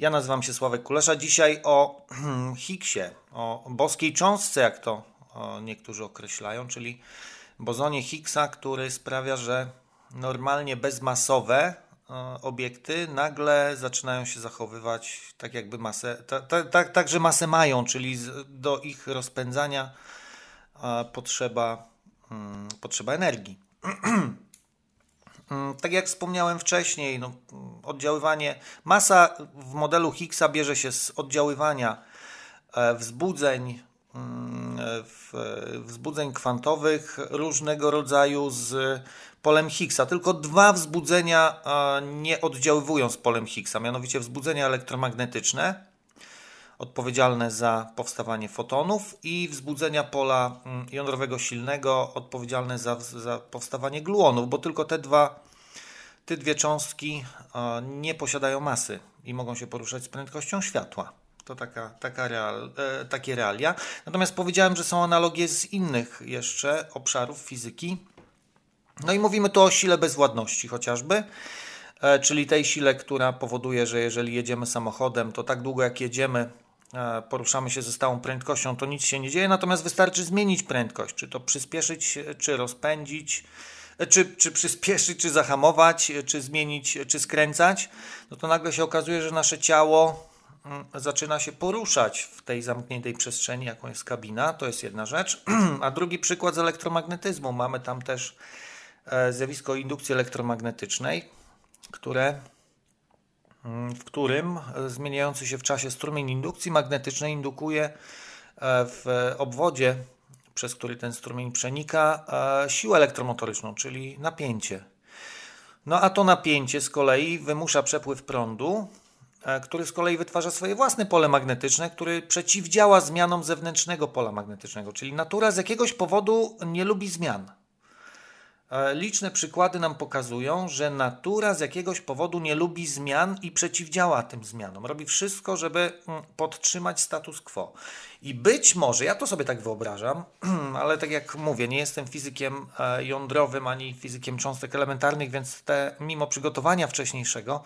Ja nazywam się Sławek Kulesza. Dzisiaj o Higgsie, o boskiej cząstce, jak to niektórzy określają, czyli bozonie Higgsa, który sprawia, że normalnie bezmasowe obiekty nagle zaczynają się zachowywać tak, jakby masę, tak, że masę mają, czyli do ich rozpędzania potrzeba energii. Tak jak wspomniałem wcześniej, oddziaływanie, masa w modelu Higgsa bierze się z oddziaływania wzbudzeń kwantowych różnego rodzaju z polem Higgsa. Tylko dwa wzbudzenia nie oddziaływują z polem Higgsa, mianowicie wzbudzenia elektromagnetyczne odpowiedzialne za powstawanie fotonów i wzbudzenia pola jądrowego silnego odpowiedzialne za powstawanie gluonów, bo tylko te dwie cząstki nie posiadają masy i mogą się poruszać z prędkością światła. To takie realia. Natomiast powiedziałem, że są analogie z innych jeszcze obszarów fizyki. No i mówimy tu o sile bezwładności chociażby, czyli tej sile, która powoduje, że jeżeli jedziemy samochodem, to tak długo jak jedziemy, poruszamy się ze stałą prędkością, to nic się nie dzieje, natomiast wystarczy zmienić prędkość, czy to przyspieszyć, czy rozpędzić, czy przyspieszyć, czy zahamować, czy zmienić, czy skręcać, no to nagle się okazuje, że nasze ciało zaczyna się poruszać w tej zamkniętej przestrzeni, jaką jest kabina. To jest jedna rzecz. A drugi przykład z elektromagnetyzmu. Mamy tam też zjawisko indukcji elektromagnetycznej, w którym zmieniający się w czasie strumień indukcji magnetycznej indukuje w obwodzie, przez który ten strumień przenika, siłę elektromotoryczną, czyli napięcie. No a to napięcie z kolei wymusza przepływ prądu, który z kolei wytwarza swoje własne pole magnetyczne, który przeciwdziała zmianom zewnętrznego pola magnetycznego, czyli natura z jakiegoś powodu nie lubi zmian. Liczne przykłady nam pokazują, że natura z jakiegoś powodu nie lubi zmian i przeciwdziała tym zmianom. Robi wszystko, żeby podtrzymać status quo. I być może, ja to sobie tak wyobrażam, ale tak jak mówię, nie jestem fizykiem jądrowym ani fizykiem cząstek elementarnych, więc mimo przygotowania wcześniejszego,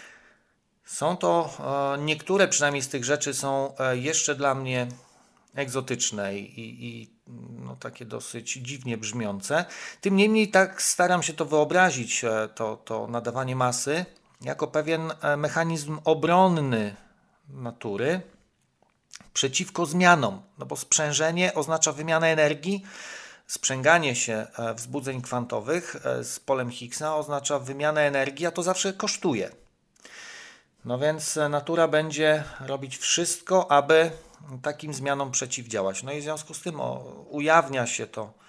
są to niektóre przynajmniej z tych rzeczy są jeszcze dla mnie egzotyczne i takie dosyć dziwnie brzmiące. Tym niemniej tak staram się to wyobrazić, to nadawanie masy, jako pewien mechanizm obronny natury przeciwko zmianom, no bo sprzężenie oznacza wymianę energii, sprzęganie się wzbudzeń kwantowych z polem Higgsa oznacza wymianę energii, a to zawsze kosztuje. No więc natura będzie robić wszystko, aby takim zmianom przeciwdziałać. No i w związku z tym ujawnia się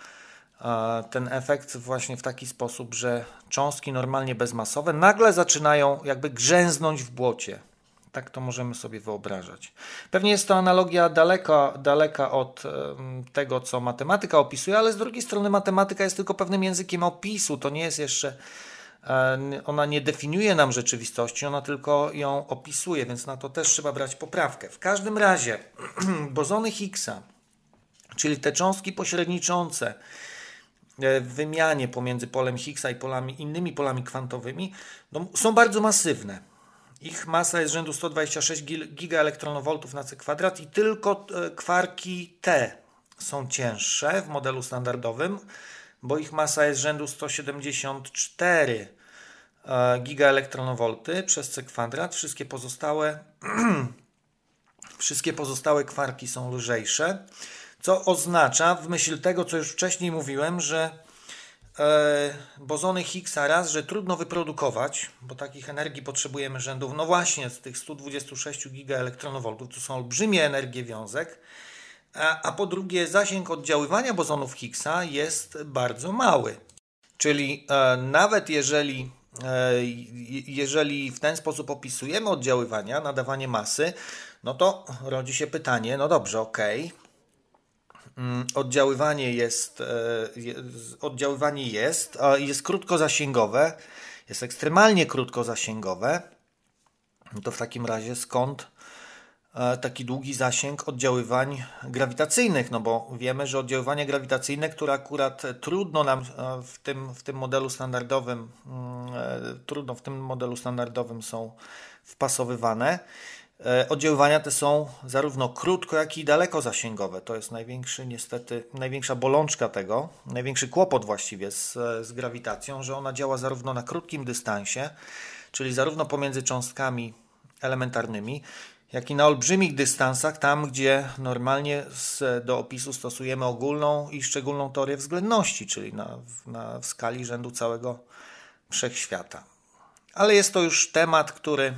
ten efekt właśnie w taki sposób, że cząstki normalnie bezmasowe nagle zaczynają jakby grzęznąć w błocie. Tak to możemy sobie wyobrażać. Pewnie jest to analogia daleka od tego, co matematyka opisuje, ale z drugiej strony matematyka jest tylko pewnym językiem opisu. To nie jest jeszcze... Ona nie definiuje nam rzeczywistości, ona tylko ją opisuje, więc na to też trzeba brać poprawkę. W każdym razie bozony Higgsa, czyli te cząstki pośredniczące w wymianie pomiędzy polem Higgsa i innymi polami kwantowymi, są bardzo masywne. Ich masa jest rzędu 126 gigaelektronowoltów na c² i tylko kwarki T są cięższe w modelu standardowym, bo ich masa jest rzędu 174 gigaelektronowolty przez c². Wszystkie pozostałe kwarki są lżejsze, co oznacza, w myśl tego, co już wcześniej mówiłem, że bozony Higgsa raz, że trudno wyprodukować, bo takich energii potrzebujemy rzędów, no właśnie z tych 126 gigaelektronowoltów, to są olbrzymie energie wiązek, a po drugie zasięg oddziaływania bozonów Higgsa jest bardzo mały. Czyli nawet jeżeli w ten sposób opisujemy oddziaływania, nadawanie masy, no to rodzi się pytanie, no dobrze, okej. Oddziaływanie jest krótkozasięgowe, jest ekstremalnie krótkozasięgowe. To w takim razie skąd taki długi zasięg oddziaływań grawitacyjnych, no bo wiemy, że oddziaływania grawitacyjne, które akurat trudno nam w tym modelu standardowym, są wpasowywane. Oddziaływania te są zarówno krótko, jak i daleko-zasięgowe. To jest największa bolączka tego, największy kłopot właściwie z grawitacją, że ona działa zarówno na krótkim dystansie, czyli zarówno pomiędzy cząstkami elementarnymi, jak i na olbrzymich dystansach, tam gdzie normalnie do opisu stosujemy ogólną i szczególną teorię względności, czyli w skali rzędu całego wszechświata. Ale jest to już temat, który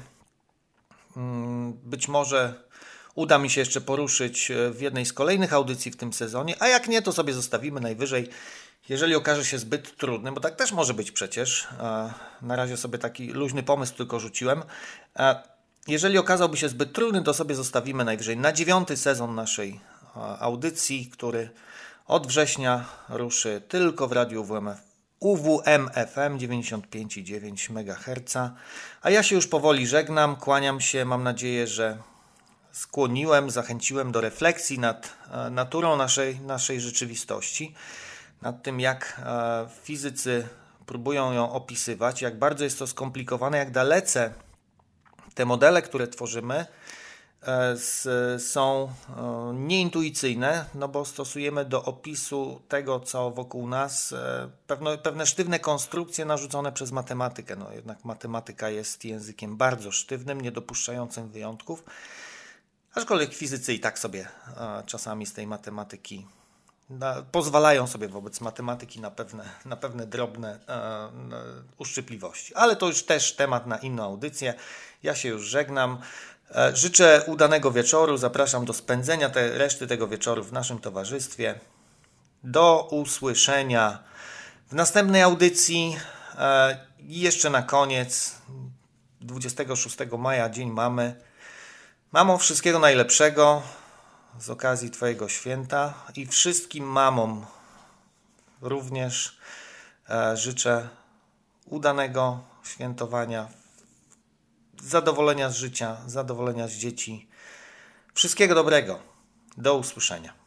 być może uda mi się jeszcze poruszyć w jednej z kolejnych audycji w tym sezonie, a jak nie, to sobie zostawimy najwyżej, jeżeli okaże się zbyt trudny, bo tak też może być przecież. Na razie sobie taki luźny pomysł tylko rzuciłem. Jeżeli okazałby się zbyt trudny, to sobie zostawimy najwyżej na 9. sezon naszej audycji, który od września ruszy tylko w radiu UWM FM 95,9 MHz. A ja się już powoli żegnam, kłaniam się, mam nadzieję, że zachęciłem do refleksji nad naturą naszej rzeczywistości, nad tym, jak fizycy próbują ją opisywać, jak bardzo jest to skomplikowane, jak dalece te modele, które tworzymy, są nieintuicyjne, no bo stosujemy do opisu tego, co wokół nas, pewne sztywne konstrukcje narzucone przez matematykę. No jednak matematyka jest językiem bardzo sztywnym, niedopuszczającym wyjątków, aczkolwiek fizycy i tak sobie czasami z tej matematyki pozwalają sobie wobec matematyki na pewne drobne uszczypliwości. Ale to już też temat na inną audycję. Ja się już żegnam. Życzę udanego wieczoru. Zapraszam do spędzenia reszty tego wieczoru w naszym towarzystwie. Do usłyszenia w następnej audycji. I jeszcze na koniec, 26 maja, dzień mamy. Mamo, wszystkiego najlepszego z okazji Twojego święta i wszystkim mamom również życzę udanego świętowania, zadowolenia z życia, zadowolenia z dzieci. Wszystkiego dobrego. Do usłyszenia.